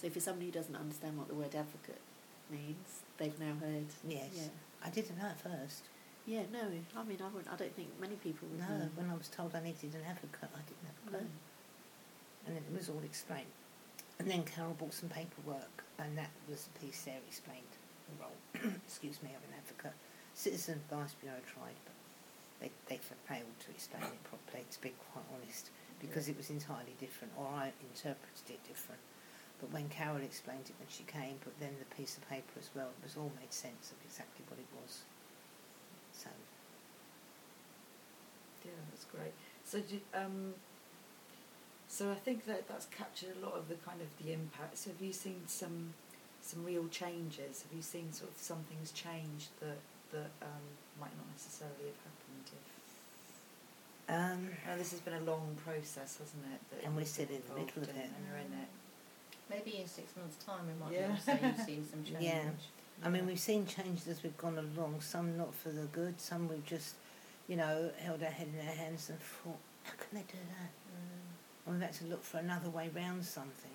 So for somebody who doesn't understand what the word advocate means, they've now heard. Yes. Yeah. I didn't know at first. Yeah, no, I mean, I don't think many people would know. When I was told I needed an advocate, I didn't have a clue. And then it was all explained. And then Carol bought some paperwork, and that was the piece there explained the role, excuse me, of an advocate. Citizen Advice Bureau tried, but they failed to explain it properly, to be quite honest, because it was entirely different, or I interpreted it different. But when Carol explained it when she came, but then the piece of paper as well, it was all made sense of exactly what it was. So. Yeah, that's great. So, so I think that's captured a lot of the kind of the impact. So have you seen some real changes? Have you seen sort of some things change that might not necessarily have happened if... this has been a long process, hasn't it? And we're still in the middle of it. And you're in it. Maybe in 6 months' time we might be able to say you've seen some change. Yeah. I mean, we've seen changes as we've gone along, some not for the good, some we've just, held our head in our hands and thought, how can they do that? And we've had to look for another way round something,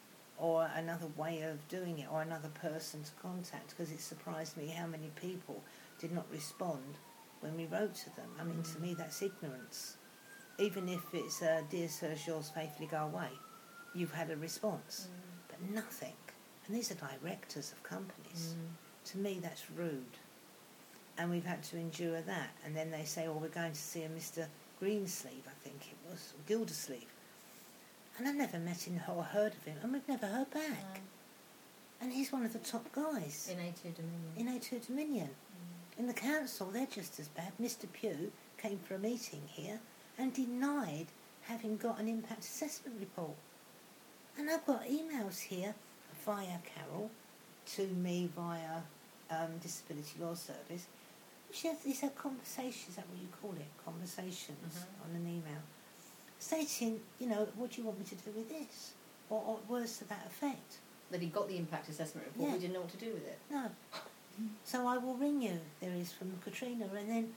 or another way of doing it, or another person to contact, because it surprised me how many people did not respond when we wrote to them. I mean, to me, that's ignorance. Even if it's, dear sirs, yours faithfully go away, you've had a response, but nothing. And these are directors of companies. To me, that's rude. And we've had to endure that. And then they say, we're going to see a Mr. Greensleeve, I think it was, or Gildersleeve. And I've never met him or heard of him, and we've never heard back. And he's one of the top guys. In A2 Dominion. In A2 Dominion. In the council, they're just as bad. Mr. Pugh came for a meeting here and denied having got an impact assessment report. And I've got emails here via Carol to me via Disability Law Service. These are conversations, is that what you call it? Conversations on an email. Stating, what do you want me to do with this? Or words to that effect. That he got the impact assessment report, we didn't know what to do with it. No. So I will ring you, there is from Katrina, and then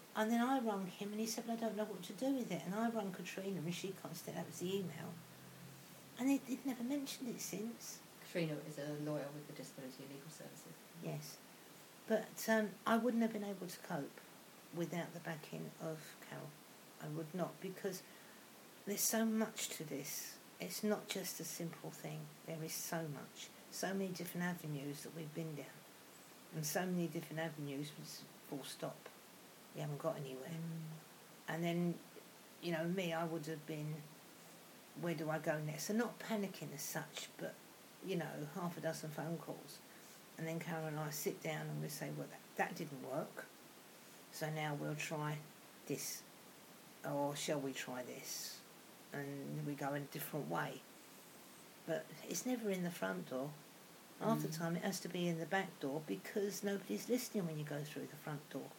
I rung him and he said, well, I don't know what to do with it. And I rung Katrina and she constantly, that was the email. And they've never mentioned it since. Katrina is a lawyer with the Disability Legal Services. Yes. But I wouldn't have been able to cope without the backing of Carol. I would not, because there's so much to this. It's not just a simple thing. There is so much. So many different avenues that we've been down. And so many different avenues with full stop. We haven't got anywhere. And then, me, I would have been, where do I go next? So not panicking as such, but, half a dozen phone calls. And then Carol and I sit down and we say, well, that didn't work. So now we'll try this. Or shall we try this? And we go in a different way. But it's never in the front door. Half the time it has to be in the back door because nobody's listening when you go through the front door.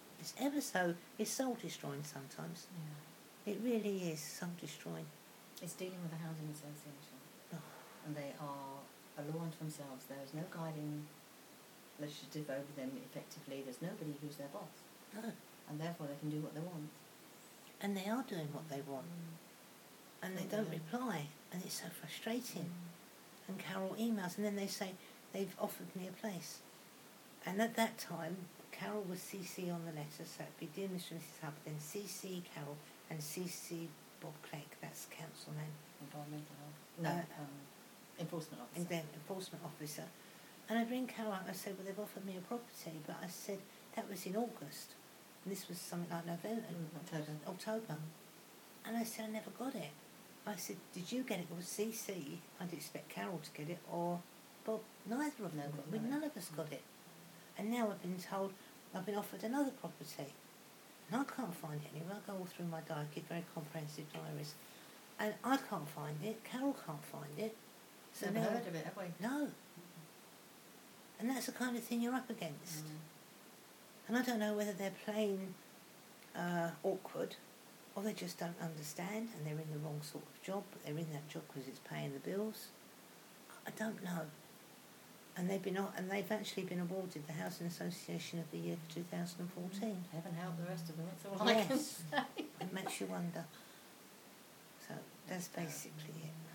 It's soul-destroying sometimes. Yeah. It really is soul-destroying. It's dealing with a housing association. And they are a law unto themselves. There is no guiding legislative over them effectively. There's nobody who's their boss. No. And therefore they can do what they want. And they are doing what they want. And they don't reply. And it's so frustrating. And Carol emails, and then they say, they've offered me a place. And at that time, Carol was CC on the letter, so it'd be Dear Mr. and Mrs. Hubb, then CC Carol, and CC Bob Clegg, that's council name. Environmental health. No, enforcement officer. And then enforcement officer. And I'd ring Carol up, I said, well, they've offered me a property, but I said, that was in August. And this was something like November. October. And I said, I never got it. I said, did you get it? It was CC. I'd expect Carol to get it, or Bob. Neither of them got it. None of us got it. And now I've been told I've been offered another property. And I can't find it anywhere. I go all through my diary, keep very comprehensive diaries. And I can't find it. Carol can't find it. So never heard of it, have we? No. And that's the kind of thing you're up against. And I don't know whether they're playing awkward, or they just don't understand and they're in the wrong sort of job, but they're in that job because it's paying the bills. I don't know. And they've actually been awarded the Housing Association of the Year for 2014. Heaven help the rest of them, that's all I can say. It makes you wonder. So that's basically it.